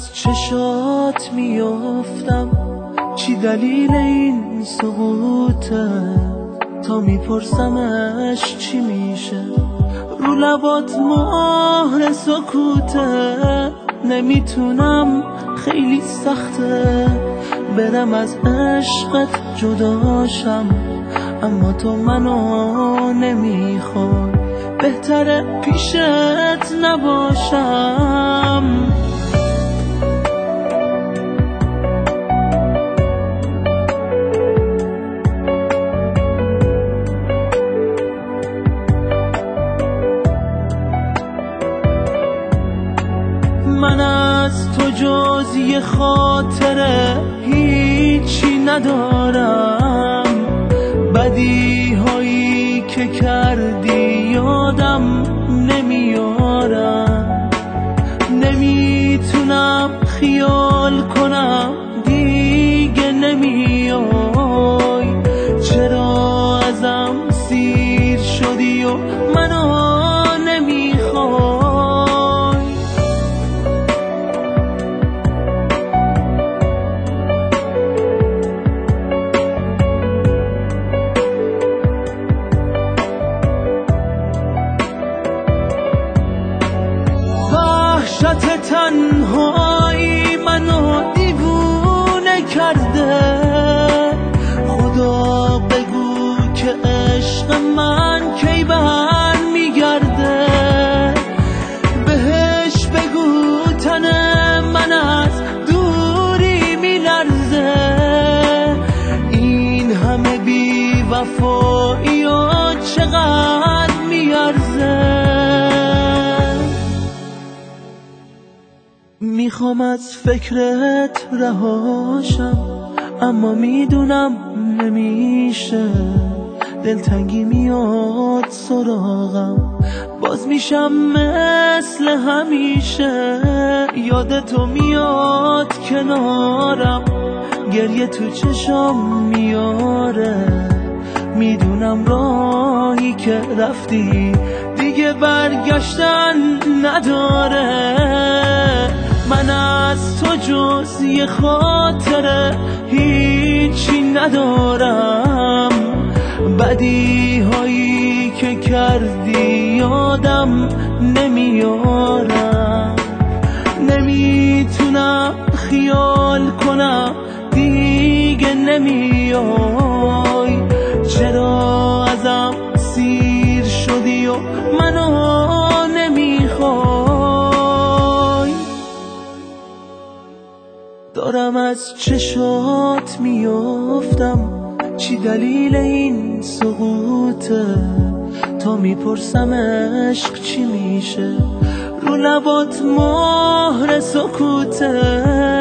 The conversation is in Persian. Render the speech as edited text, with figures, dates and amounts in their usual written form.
از چشات میافتم، چی دلیل این سقوطه؟ تا میپرسمش چی میشه، رو لبات مهر سکوته. نمیتونم، خیلی سخته برم از عشقت جداشم، اما تو منو نمیخوای، بهتره پیشت نباشم. من از تو جز یه خاطره هیچی ندارم، بدی هایی که کردی یادم نمیارم. نمیتونم خیال کنم دیگه نمیای، چرا ازم سیر شدی و منو نمیخوای؟ وحشت تنهایی منو دیوونه کرده، خدا بگو که عشق من کی بر میگرده. بهش بگو تن من از دوری میلرزه، این همه بی وفایی و چقدر میارزه. میخوام از فکرت رهاشم، اما میدونم نمیشه، دلتنگی میاد سراغم، باز میشم مثل همیشه. یادتو میاد کنارم، گریه تو چشام میاره، میدونم راهی که رفتی دیگه برگشتن نداره. من از تو جز یه خاطره هیچی ندارم، بدی هایی که کردی یادم نمیارم. نمیتونم خیال کنم دیگه نمیای، چرا ازم سیر شدی و منو نمیخوای؟ دارم از چشات میافتم، چی دلیل این سقوطه؟ تا میپرسم عشق چی میشه، رو لبات مهر سکوته.